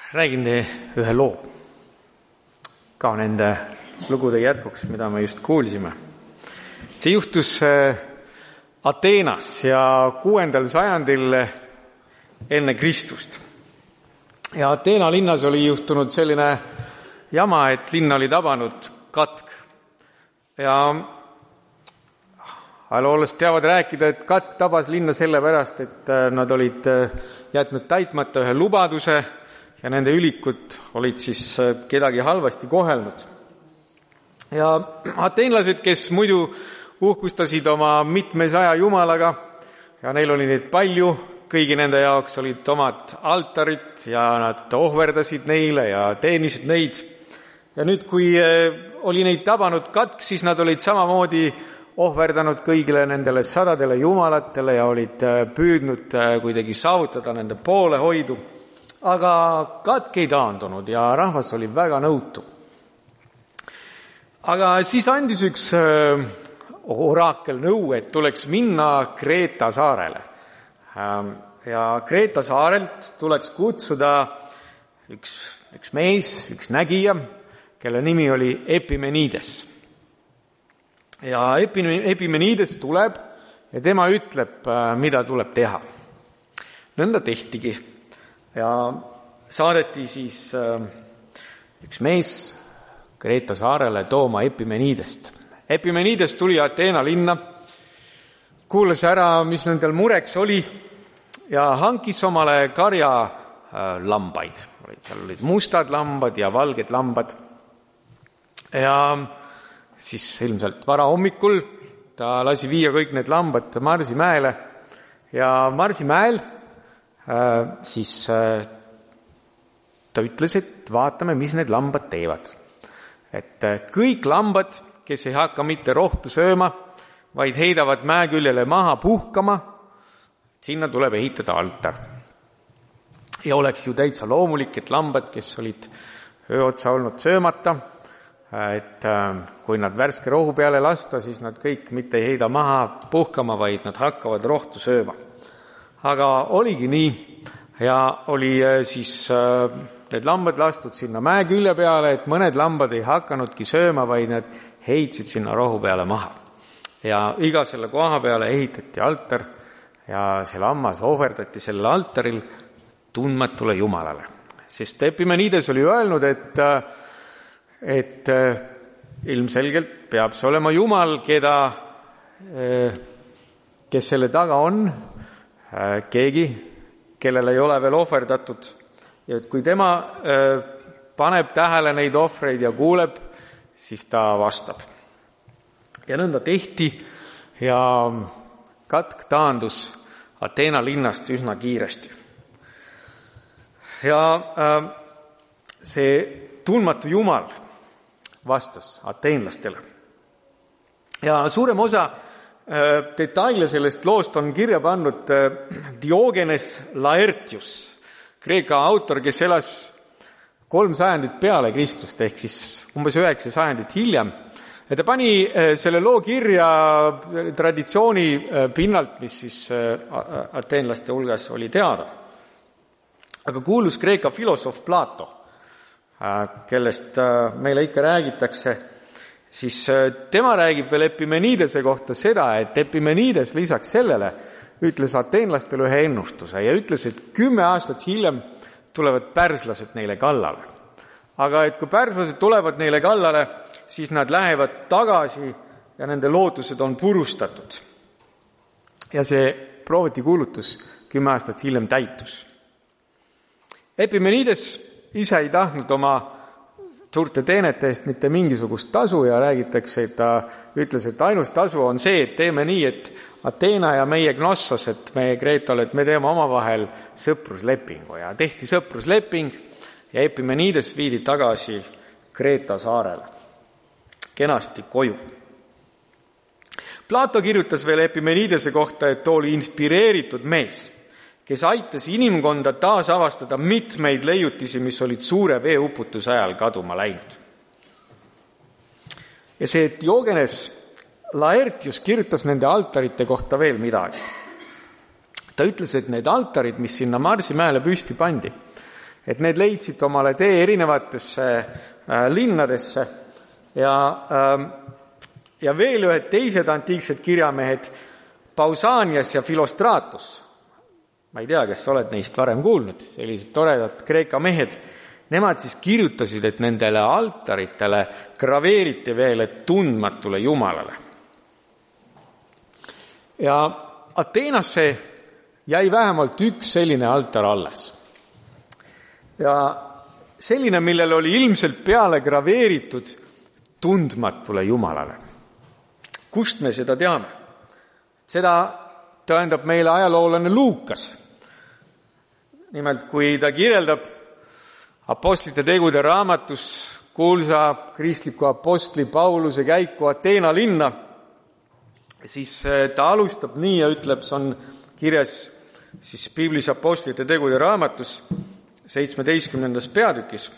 Räägin ühe loo ka nende lugude jätkuks, mida me just kuulsime. See juhtus Ateenas ja 6. sajandil enne Kristust. Ja Ateena linnas oli juhtunud selline jama, et linna oli tabanud katk. Ja ajaloolased teavad rääkida, et katk tabas linna sellepärast, et nad olid jätnud täitmata ühe lubaduse ja nende ülikud olid siis kedagi halvasti kohelnud. Ja ateenlased, kes muidu uhkustasid oma mitmesaja jumalaga ja neil oli neid palju, kõigi nende jaoks olid omad altarid ja nad ohverdasid neile ja teenisid neid. Ja nüüd, kui oli neid tabanud katk, siis nad olid samamoodi ohverdanud kõigile nendele sadadele jumalatele ja olid püüdnud kuidagi saavutada nende poolehoidu. Aga katk ei taandunud ja rahvas oli väga nõutu. Aga siis andis üks oraakel nõu, et tuleks minna Kreeta saarele. Ja Kreeta saarelt tuleks kutsuda üks mees, üks nägija, kelle nimi oli Epimenides. Ja Epimenides tuleb ja tema ütleb, mida tuleb teha. Nõnda tehtigi. Ja saadeti siis üks mees Kreeta saarele tooma Epimenidest. Epimenides tuli Ateena linna, kuulas ära, mis nendel mureks oli ja hankis omale karja lambaid. Seal olid mustad lambad ja valged lambad. Ja siis ilmselt varahommikul ta lasi viia kõik need lambad Marsimäele ja Marsimäel siis ta ütles, et vaatame, mis need lambad teevad. Et kõik lambad, kes ei hakka mitte rohtu sööma, vaid heidavad mäeküljele maha puhkama, sinna tuleb ehitada altar. Ja oleks ju täitsa loomulik, et lambad, kes olid öö otsa olnud söömata, et kui nad värske rohu peale lasta, siis nad kõik mitte ei heida maha puhkama, vaid nad hakkavad rohtu sööma. Aga oligi nii ja oli siis need lambad lastud sinna mäekülje peale, et mõned lambad ei hakanudki sööma, vaid need heitsid sinna rohu peale maha. Ja iga selle koha peale ehitati altar ja see lammas ohverdati sellel altaril tundmatule jumalale. Sest Epimenides oli öelnud, et ilmselgelt peab see olema jumal, kes selle taga on, keegi, kellel ei ole veel ohverdatud. Ja et kui tema paneb tähele neid ohvreid ja kuuleb, siis ta vastab. Ja nõnda tehti ja katk taandus Ateena linnast üsna kiiresti. Ja see tundmatu jumal vastas ateenlastele. Ja suurem osa detaile sellest loost on kirja pannud Diogenes Laertius, Kreeka autor, kes elas 3 sajandit peale Kristust, ehk siis umbes 9 sajandit hiljem. Ja ta pani selle loo kirja traditsiooni pinnalt, mis siis ateenlaste hulgas oli teada. Aga kuulus Kreeka filosoof Plato, kellest meile ikka räägitakse, siis tema räägib veel Epimenidese kohta seda, et Epimenides lisaks sellele ütles ateenlastele ühe ennustuse ja ütles, et 10 aastat hiljem tulevad pärslased neile kallale. Aga et kui pärslased tulevad neile kallale, siis nad lähevad tagasi ja nende lootused on purustatud. Ja see prooviti kuulutus 10 aastat hiljem täitus. Epimenides ise ei tahtnud oma suurte teenete eest mitte mingisugust tasu ja räägitakse, et ta ütles, et ainus tasu on see, et teeme nii, et Ateena ja meie Knossos, et meie Kreetal, et me teeme omavahel sõpruslepingu ja tehti sõprusleping ja Epimenides viidi tagasi Kreeta saarele, kenasti koju. Plato kirjutas veel Epimenidese kohta, et ta oli inspireeritud mees, kes aitas inimkonda taas avastada mitmeid leiutisi, mis olid suure veeuputuse ajal kaduma läinud. Ja see Diogenes Laertius kirjutas nende altarite kohta veel midagi. Ta ütles, et need altarid, mis sinna Marsimäele püsti pandi, et need leidsid omale tee erinevatesse linnadesse ja veel ühed teised antiiksed kirjamehed, Pausanias ja Philostratus. Ma ei tea, kes oled neist varem kuulnud, sellised toredad Kreeka mehed. Nemad siis kirjutasid, et nendele altaritele graveeriti veel tundmatule Jumalale. Ja Ateenasse jäi vähemalt üks selline altar alles. Ja selline, millel oli ilmselt peale graveeritud tundmatule Jumalale. Kust me seda teame? Seda tõendab meile ajaloolane Luukas. Nimelt, kui ta kirjeldab Apostlite tegude raamatus kuulsa kristliku apostli Pauluse käiku Ateena linna, siis ta alustab nii ja ütleb, see on kirjas siis Piiblis Apostlite tegude raamatus 17. peatükis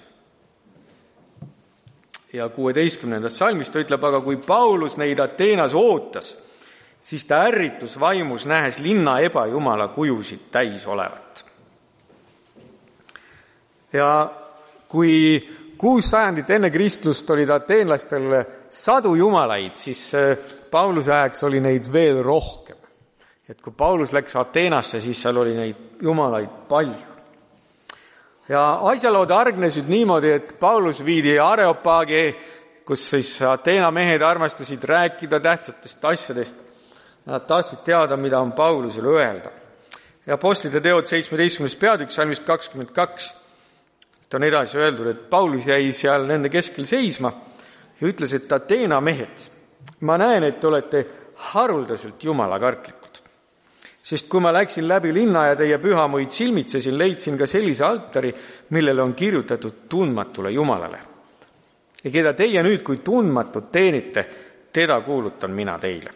ja 16. salmis. Ta ütleb, aga kui Paulus neid Ateenas ootas, siis ta ärritus vaimus, nähes linna ebajumala kujusid täis olevat. Ja kui 6 sajandit enne Kristlust olid ateenlastel 100 jumalaid, siis Pauluse ajaks oli neid veel rohkem. Et kui Paulus läks Ateenasse, siis seal oli neid jumalaid palju. Ja asjalood argnesid niimoodi, et Paulus viidi Areopaagi, kus siis Ateena mehed armastasid rääkida tähtsatest asjadest. Nad tahtsid teada, mida on Paulusele öelda. Ja Apostlite teod 17. peatükk, salmist 22. on edasi öeldud, et Paulus jäi seal nende keskel seisma ja ütles, et Ateena mehed, ma näen, et te olete haruldaselt jumalakartlikud. Sest kui ma läksin läbi linna ja teie pühamuid silmitsesin, leidsin ka sellise altari, millele on kirjutatud tundmatule Jumalale. Ja keda teie nüüd, kui tundmatut teenite, teda kuulutan mina teile.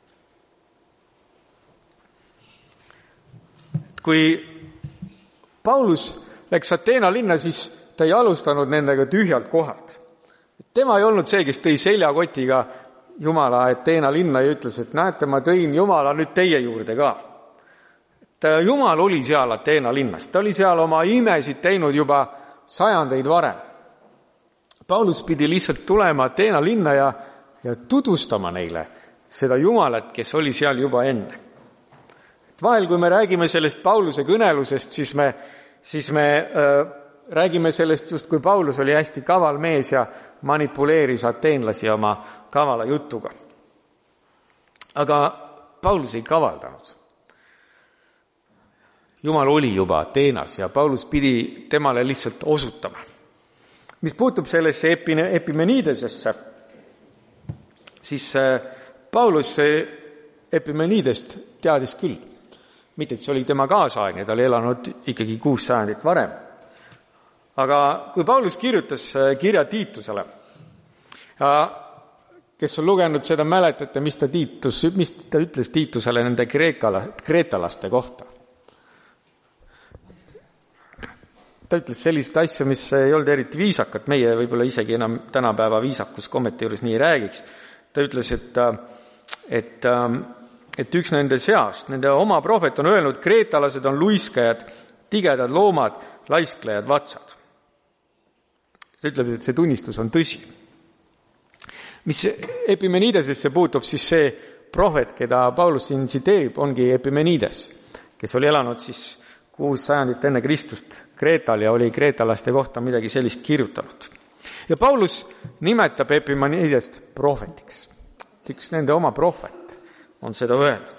Kui Paulus läks Ateena linna, siis ta ei alustanud nendega tühjalt kohalt. Tema ei olnud see, kes tõi seljakotiga Jumala Ateena linna ja ütles, et näete, ma tõin Jumala nüüd teie juurde ka. Jumal oli seal Ateena linnas, ta oli seal oma imesid teinud juba sajandeid varem. Paulus pidi lihtsalt tulema Ateena linna ja tutvustama neile seda Jumalat, kes oli seal juba enne. Vahel, kui me räägime sellest Pauluse kõnelusest, siis me räägime sellest just, kui Paulus oli hästi kaval mees ja manipuleeris ateenlasi oma kavala jutuga. Aga Paulus ei kavaldanud. Jumal oli juba Ateenas ja Paulus pidi temale lihtsalt osutama. Mis puutub sellesse Epimenidesesse, siis Paulus Epimenidest teadis küll. Mitte, et see oli tema kaasaegne, ta oli elanud ikkagi 6 sajandit varem. Aga kui Paulus kirjutas kirja Tiitusele, kes on lugenud seda, mäletate, mis ta ütles Tiitusele nende kreetalaste kohta. Ta ütles sellist asja, mis ei olnud eriti viisakat, meie võib-olla isegi enam tänapäeva viisakus kommete juures nii räägiks. Ta ütles, et üks nende seast, nende oma prohvet on öelnud, kreetalased on luiskajad, tigedad loomad, laisklejad vatsad. Ta ütleb, et see tunnistus on tõsi. Mis Epimenidesesse puutub, siis see prohvet, keda Paulus siin tsiteerib, ongi Epimenides, kes oli elanud siis 6 sajandit enne Kristust Kreetal ja oli kreetalaste kohta midagi sellist kirjutanud. Ja Paulus nimetab Epimenidest prohvetiks. Üks nende oma prohvet on seda öelnud.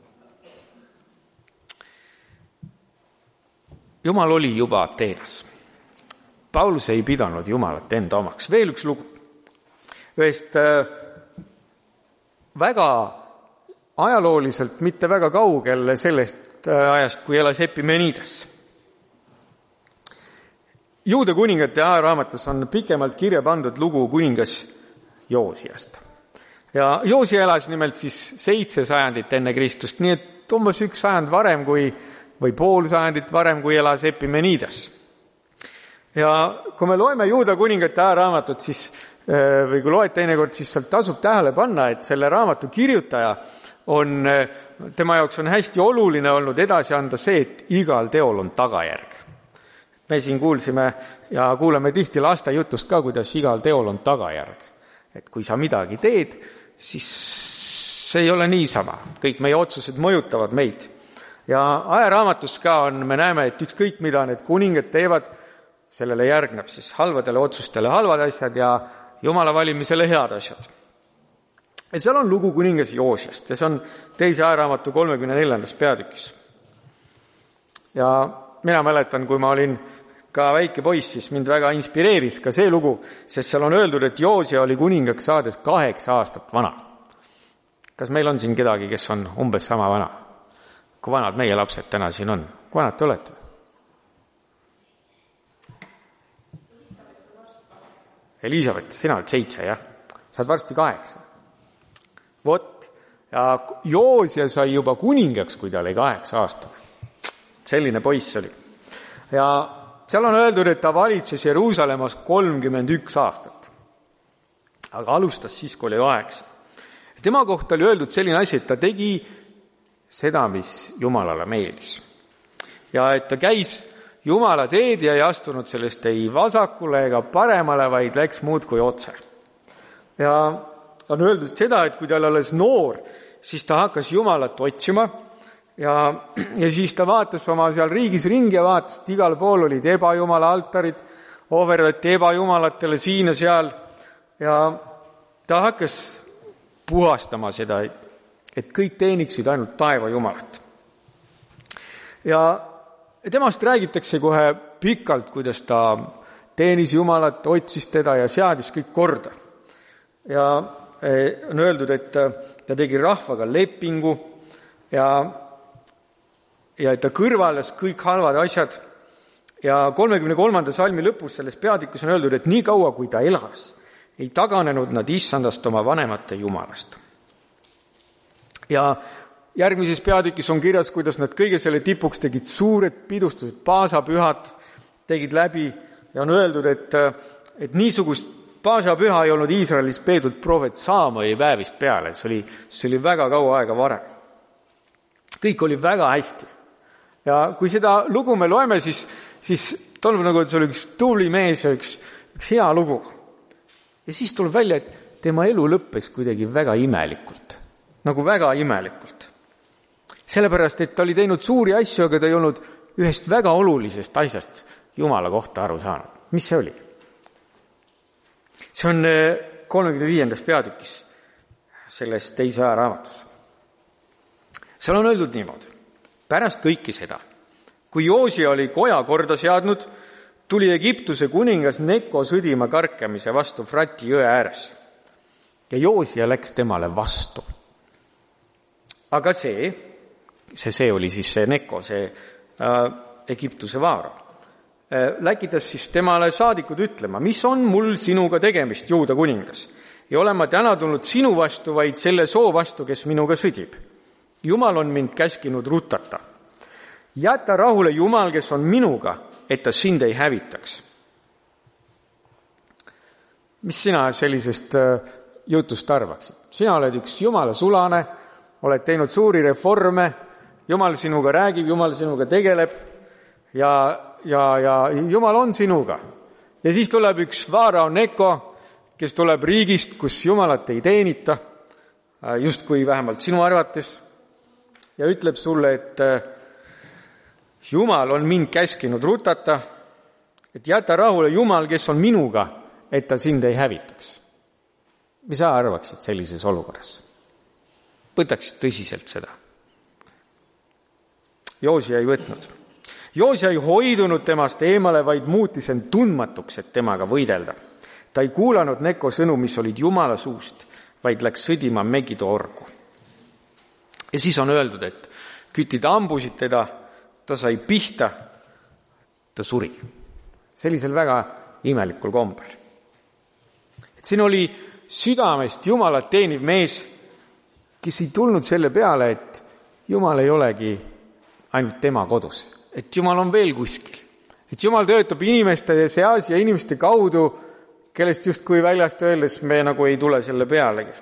Jumal oli juba Ateenas. Paulus ei pidanud Jumalat enda omaks. Veel üks lugu. Ühest väga ajalooliselt mitte väga kaugel sellest ajast, kui elas Epimenides. Juuda kuningate ajaraamatus on pikemalt kirja pandud lugu kuningas Joosiast. Ja Joosia elas nimelt siis 7 sajandit enne Kristust, nii et umbes 1 sajand varem või pool sajandit varem, kui elas Epimenides. Ja kui me loeme Juuda kuningate ajaraamatut, siis, või kui loed teinekord, siis sealt tasub tähele panna, et selle raamatu kirjutaja tema jaoks on hästi oluline olnud edasi anda see, et igal teol on tagajärg. Me siin kuulsime ja kuuleme tihti lastejutust ka, kuidas igal teol on tagajärg. Et kui sa midagi teed, siis see ei ole niisama. Kõik meie otsused mõjutavad meid. Ja Ajaraamatus ka me näeme, et ükskõik mida need kuningad teevad, sellele järgneb siis halvadele otsustele halvad asjad ja Jumala valimisele head asjad. Et seal on lugu kuningas Joosiast ja see on 2. Ajaraamatu 34. peatükis. Ja mina mäletan, kui ma olin ka väike poiss, siis mind väga inspireeris ka see lugu, sest seal on öeldud, et Joosia oli kuningaks saades 8 aastat vana. Kas meil on siin kedagi, kes on umbes sama vana? Kui vanad meie lapsed täna siin on? Kui vanad te olete? Elisabeth, sina oled 7, jah? Saad varsti 8. Vot, ja Joosia sai juba kuningaks, kui ta oli 8 aastane. Selline poiss oli. Ja seal on öeldud, et ta valitses Jeruusalemmas 31 aastat. Aga alustas siis, kui oli 8. Tema kohta oli öeldud selline asi, et ta tegi seda, mis Jumalale meeldis. Ja et ta käis Jumala teed ja ei astunud sellest ei vasakule ega paremale, vaid läks muud kui otse. Ja on öeldud seda, et kui ta alles noor, siis ta hakkas Jumalat otsima ja siis ta vaatas oma seal riigis ringi ja vaatas, et igal pool olid ebajumala altarid, ohverdati ebajumalatele siin ja seal ja ta hakkas puhastama seda, et kõik teeniksid ainult taeva Jumalat. Ja temast räägitakse kohe pikalt, kuidas ta teenis Jumalat, otsis teda ja seadis kõik korda. Ja on öeldud, et ta tegi rahvaga lepingu ja et ta kõrvalas kõik halvad asjad. Ja 33. salmi lõpus selles peatükus on öeldud, et nii kaua, kui ta elas, ei taganenud nad issandast oma vanemate Jumalast. Ja järgmises peatükis on kirjas, kuidas nad kõige selle tipuks tegid suured pidustused, paasapühad tegid läbi ja on öeldud, et niisugust paasapüha ei olnud Iisraelis peetud prohvet Saamoi päevist peale, see oli väga kaua aega varem. Kõik oli väga hästi. Ja kui seda lugu me loeme, siis tundub nagu, et see oli üks tubli mees ja üks hea lugu. Ja siis tuleb välja, et tema elu lõppes kuidagi väga imelikult. Nagu väga imelikult. Sellepärast, et ta oli teinud suuri asju, aga ta ei olnud ühest väga olulisest asjast Jumala kohta aru saanud. Mis see oli? See on 35. peatükis selles 2. Ajaraamatus. Seal on öeldud niimoodi. Pärast kõiki seda, kui Joosia oli koja korda seadnud, tuli Egiptuse kuningas Neko sõdima karkamise vastu Frati jõe ääres. Ja Joosia läks temale vastu. Aga see oli siis see Neko, see Egiptuse vaara. Läkitas siis temale saadikud ütlema, mis on mul sinuga tegemist, Juuda kuningas? Ei ole ma täna tulnud sinu vastu, vaid selle soo vastu, kes minuga sõdib. Jumal on mind käskinud rutata. Jäta rahule Jumal, kes on minuga, et ta sind ei hävitaks. Mis sina sellisest jutust arvaksid? Sina oled üks Jumala sulane, oled teinud suuri reforme, Jumal sinuga räägib, Jumal sinuga tegeleb ja Jumal on sinuga. Ja siis tuleb üks Vaarao Neko, kes tuleb riigist, kus Jumalat ei teenita, justkui vähemalt sinu arvates, ja ütleb sulle, et Jumal on mind käskinud rutata, et jäta rahule Jumal, kes on minuga, et ta sind ei hävitaks. Mis sa arvaksid sellises olukorras? Võtaksid tõsiselt seda. Joosia ei võtnud. Joosia ei hoidunud temast eemale, vaid muutis end tundmatuks, et temaga võidelda. Ta ei kuulanud Neko sõnu, mis olid Jumala suust, vaid läks sõdima Megido orgu. Ja siis on öeldud, et kütid ambusid teda, ta sai pihta, ta suri. Sellisel väga imelikul kombel. Et siin oli südamest Jumalat teeniv mees, kes ei tulnud selle peale, et Jumal ei olegi ainult tema kodus. Et Jumal on veel kuskil. Et Jumal töötab inimeste seas ja inimeste kaudu, kellest justkui väljast öeldes me nagu ei tule selle pealegi.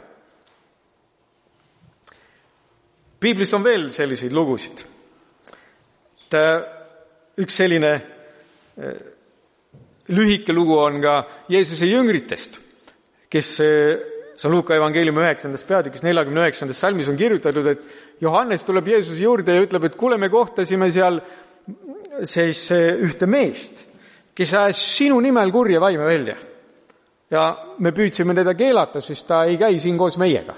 Piiblis on veel selliseid lugusid. Üks selline lühike lugu on ka Jeesuse jüngritest, kes, see on Luuka evangeeliumi 9. peatükis 49. salmis on kirjutatud, et Johannes tuleb Jeesuse juurde ja ütleb, et kuule, me kohtasime seal siis ühte meest, kes ajas sinu nimel kurja vaime välja. Ja me püüdsime teda keelata, sest ta ei käi siin koos meiega.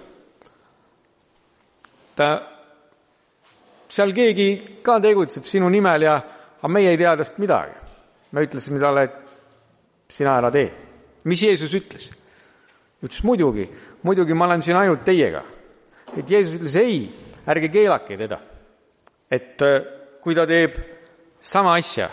Seal keegi ka tegutseb sinu nimel ja meie ei tea tast midagi. Me ütlesime talle, et sina ära tee. Mis Jeesus ütles? Ütles muidugi ma olen siin ainult teiega. Et Jeesus ütles, ei, ärge keelake teda. Et kui ta teeb sama asja,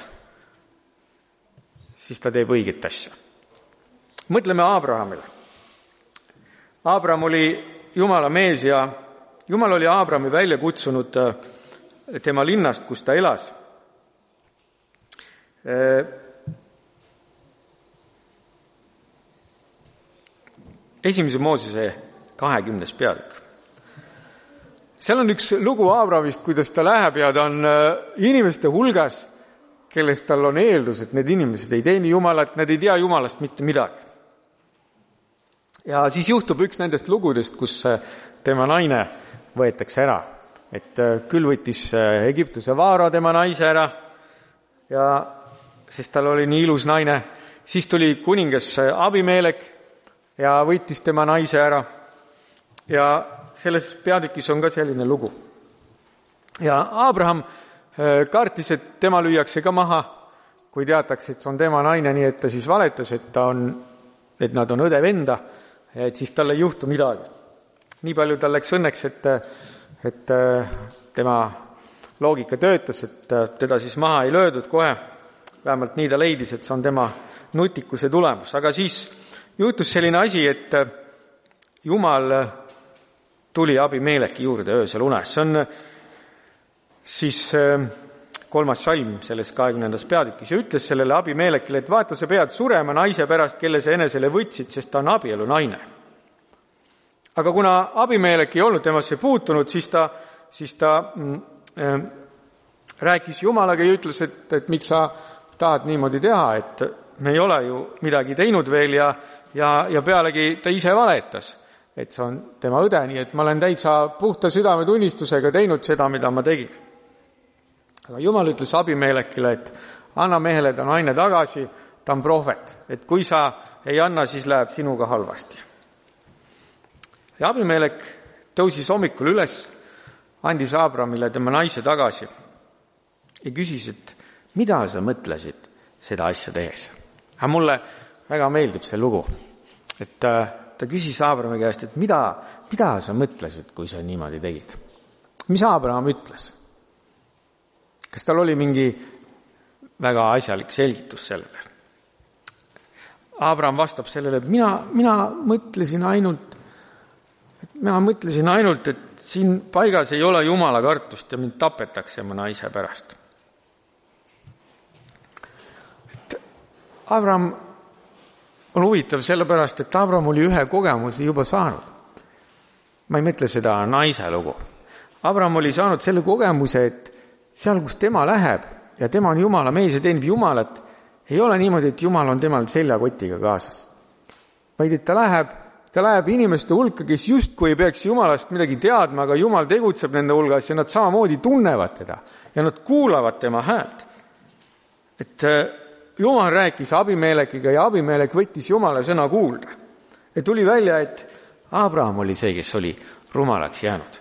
siis ta teeb õiget asja. Mõtleme Abrahamile. Abraham oli Jumala mees ja Jumal oli Abrahami välja kutsunud tema linnast, kus ta elas. Esimese Moosese 20. peatükk. Seal on üks lugu Abrahamist, kuidas ta läheb ja ta on inimeste hulgas, kellest tal on eeldus, et need inimesed ei teeni Jumalat, need ei tea Jumalast mitte midagi. Ja siis juhtub üks nendest lugudest, kus tema naine võetakse ära. Et küll võttis Egiptuse vaara tema naise ära, ja sest tal oli nii ilus naine. Siis tuli kuningas Abimelek ja võttis tema naise ära. Ja selles peatükis on ka selline lugu. Ja Abraham kartis, et tema lüüakse ka maha, kui teatakse, et see on tema naine, nii et ta siis valetas, et nad on õde-venda, et siis talle ei juhtu midagi. Nii palju tal läks õnneks, et tema loogika töötas, et teda siis maha ei löödud kohe. Vähemalt nii ta leidis, et see on tema nutikuse tulemus. Aga siis juhtus selline asi, et Jumal tuli Abimeleki juurde öösel unes. See on siis 3. salm selles 20. peatükis ja ütles sellele Abimelekile, et vaata, sa pead surema naise pärast, kelle sa enesele võtsid, sest ta on abielu naine. Aga kuna Abimelek ei olnud temasse puutunud, siis ta rääkis Jumalaga ja ütles, et miks sa tahad niimoodi teha, et me ei ole ju midagi teinud veel ja pealegi ta ise valetas, et see on tema õde, nii et ma olen täitsa puhta südametunnistusega teinud seda, mida ma tegin. Aga Jumal ütles Abimelekile, et anna mehele ta naine tagasi, ta on prohvet, et kui sa ei anna, siis läheb sinuga halvasti. Ja Abimelek tõusis hommikul üles, andis Abrahamile tema naise tagasi ja küsis, et mida sa mõtlesid seda asja tehes. Aga mulle väga meeldib see lugu, et ta küsis Abrahami käest, et mida sa mõtlesid, kui sa niimoodi tegid. Mis Abraham ütles? Kas tal oli mingi väga asjalik selgitus sellele? Abraham vastab sellele, et mina mõtlesin ainult, et siin paigas ei ole Jumala kartust ja mind tapetakse mu naise pärast. Abraham on huvitav sellepärast, et Abraham oli ühe kogemuse juba saanud. Ma ei mõtle seda naise lugu. Abraham oli saanud selle kogemuse, et seal, kus tema läheb ja tema on Jumala mees ja teenib Jumalat, ei ole niimoodi, et Jumal on temal seljakotiga kaasas. Vaid, et ta läheb inimeste hulka, kes justkui ei peaks Jumalast midagi teadma, aga Jumal tegutseb nende hulgas ja nad samamoodi tunnevad teda ja nad kuulavad tema häält. Et Jumal rääkis Abimelekiga ja Abimelek võttis Jumala sõna kuulda. Ja tuli välja, et Abraham oli see, kes oli rumalaks jäänud.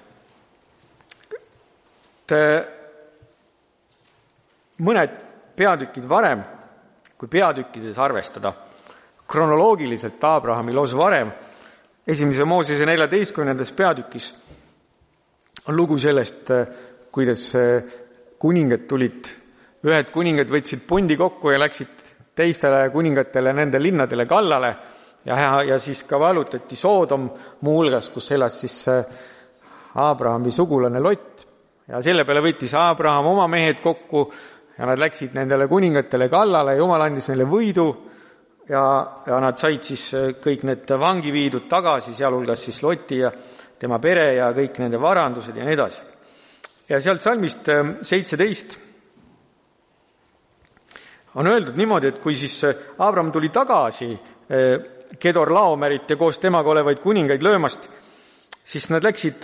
Mõned peatükid varem, kui peatükkides arvestada, kronoloogiliselt Abrahami loos varem, 1. Moosese 14. peatükis on lugu sellest, kuidas kuningad tulid, ühed kuningad võtsid pundi kokku ja läksid teistele kuningatele nende linnadele kallale ja siis ka vallutati Soodom muu hulgas, kus elas siis Abrahami sugulane Lot. Ja selle peale võttis Abraham oma mehed kokku ja nad läksid nendele kuningatele kallale, Jumal andis neile võidu ja nad said siis kõik need vangi viidud tagasi, sealhulgas siis Loti ja tema pere ja kõik nende varandused ja nii edasi. Ja sealt salmist 17 On öeldud niimoodi, et kui siis Abraham tuli tagasi Kedor Laomerit ja koos temaga olevaid kuningaid löömast, siis nad läksid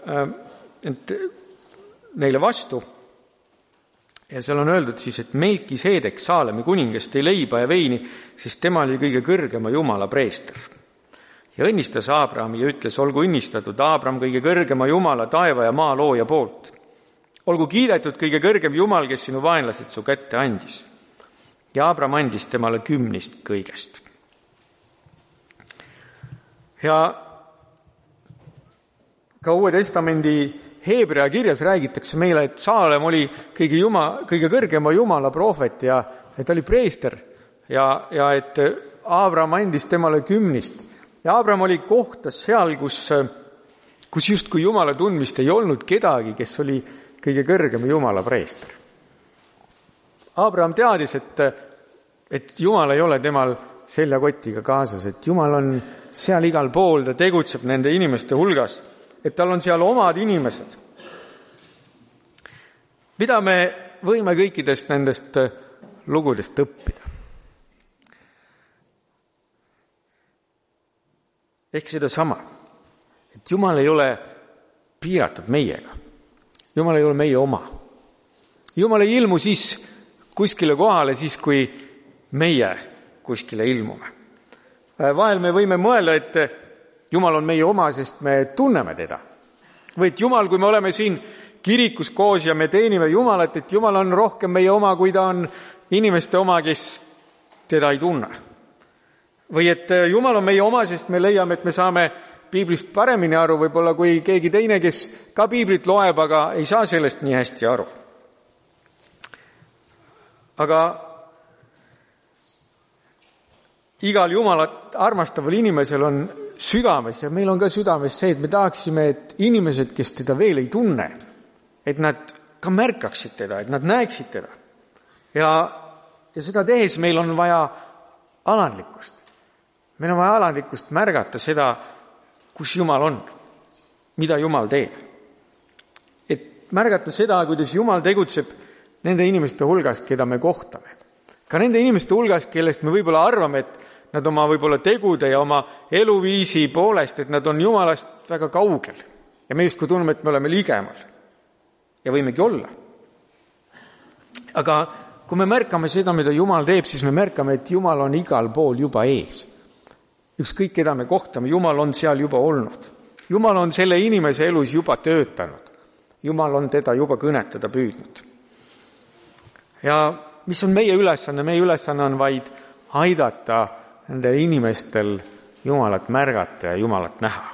neile vastu. Ja seal on öeldud siis, et Melkiseedek, Saalemi kuningas, tõi leiba ja veini, sest tema oli kõige kõrgema Jumala preester. Ja õnnistas Abrahami ja ütles, olgu õnnistatud Abraham kõige kõrgema Jumala, taeva ja maa looja poolt. Olgu kiidetud kõige kõrgem Jumal, kes sinu vaenlased su kätte andis. Ja Abraham andis temale 10 kõigest. Ja ka Uue Testamendi Heebrea kirjas räägitakse meile, et Saalem oli kõige kõrgema Jumala prohvet ja et oli preester ja et Abraham andis temale 10. Ja Abraham oli kohtas seal, kus justkui Jumala tundmist ei olnud kedagi, kes oli kõige kõrgem Jumala preester. Abraham teadis, et Jumal ei ole temal seljakotiga kaasas, et Jumal on seal igal pool, ta tegutseb nende inimeste hulgas, et tal on seal omad inimesed. Mida me võime kõikidest nendest lugudest õppida? Ehk sedasama, et Jumal ei ole piiratud meiega. Jumal ei ole meie oma. Jumal ei ilmu siis kuskile kohale, siis kui meie kuskile ilmume. Vahel me võime mõelda, et Jumal on meie oma, sest me tunneme teda. Või et Jumal, kui me oleme siin kirikus koos ja me teenime Jumalat, et Jumal on rohkem meie oma, kui ta on inimeste oma, kes teda ei tunne. Või et Jumal on meie oma, sest me leiame, et me saame piiblist paremini aru, võib-olla kui keegi teine, kes ka piiblit loeb, aga ei saa sellest nii hästi aru. Aga igal Jumalat armastaval inimesel on südames ja meil on ka südames see, et me tahaksime, et inimesed, kes teda veel ei tunne, et nad ka märkaksid teda, et nad näeksid teda. Ja seda tehes meil on vaja alandlikkust. Meil on vaja alandlikkust märgata seda, kus Jumal on, mida Jumal teeb. Et märgata seda, kuidas Jumal tegutseb nende inimeste hulgas, keda me kohtame. Ka nende inimeste hulgas, kellest me võib-olla arvame, et nad oma võib-olla tegude ja oma eluviisi poolest, et nad on Jumalast väga kaugel. Ja me justkui tunneme, et me oleme ligemal. Ja võimegi olla. Aga kui me märkame seda, mida Jumal teeb, siis me märkame, et Jumal on igal pool juba ees. Ükskõik, keda me kohtame, Jumal on seal juba olnud. Jumal on selle inimese elus juba töötanud. Jumal on teda juba kõnetada püüdnud. Ja mis on meie ülesanne? Meie ülesanne on vaid aidata nendel inimestel Jumalat märgata ja Jumalat näha.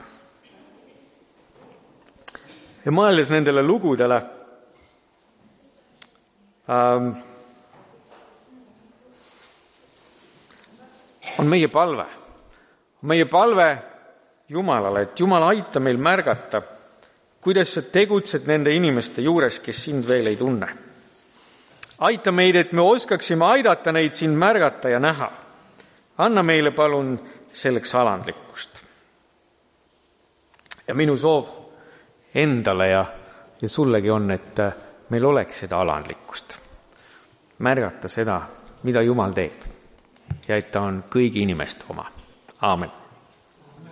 Ja mõeldes nendele lugudele, on meie palve. Meie palve Jumalale, et Jumal aita meil märgata, kuidas sa tegutsed nende inimeste juures, kes sind veel ei tunne. Aita meid, et me oskaksime aidata neid sind märgata ja näha. Anna meile palun selleks alandlikkust. Ja minu soov endale ja sullegi on, et meil oleks seda alandlikkust. Märgata seda, mida Jumal teeb ja et ta on kõigi inimeste oma. Aamen.